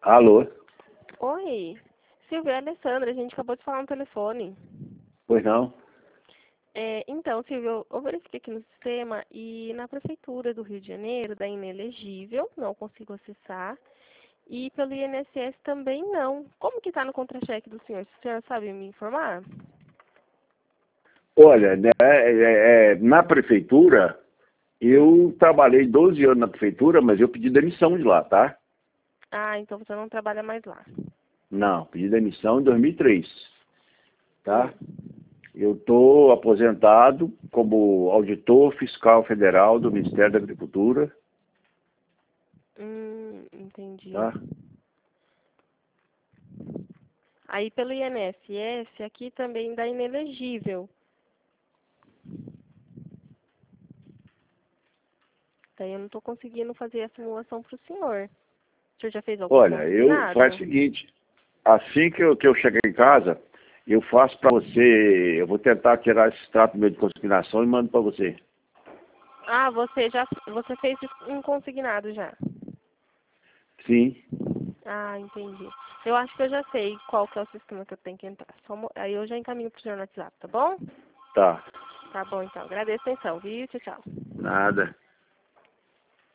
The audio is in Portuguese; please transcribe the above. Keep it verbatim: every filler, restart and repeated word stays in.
Alô? Oi, Silvia, é a Alessandra, a gente acabou de falar no telefone. Pois não? É, então, Silvia, eu, eu verifiquei aqui no sistema e na Prefeitura do Rio de Janeiro dá inelegível, não consigo acessar, e pelo I N S S também não. Como que está no contra-cheque do senhor? O senhor sabe me informar? Olha, né, é, é, na prefeitura, eu trabalhei doze anos na prefeitura, mas eu pedi demissão de lá, tá? Ah, então você não trabalha mais lá. Não, pedi demissão em dois mil e três, tá? Hum, Eu estou aposentado como auditor fiscal federal do Ministério da Agricultura, hum, entendi. tá? Aí pelo I N S S aqui também dá inelegível. Daí eu não estou conseguindo fazer a simulação para o senhor. O senhor já fez algum Olha, eu faz o consignado? seguinte, assim que eu, que eu chegar em casa, eu faço para você, eu vou tentar tirar esse extrato meu de consignação e mando para você. Ah, você já você fez um consignado já. Sim, Ah, entendi. Eu acho que eu já sei qual que é o sistema que eu tenho que entrar. Só mo- aí eu já encaminho pro senhor no WhatsApp, tá bom? tá. Tá bom, então. Agradeço a atenção, viu? Tchau, tchau. Nada.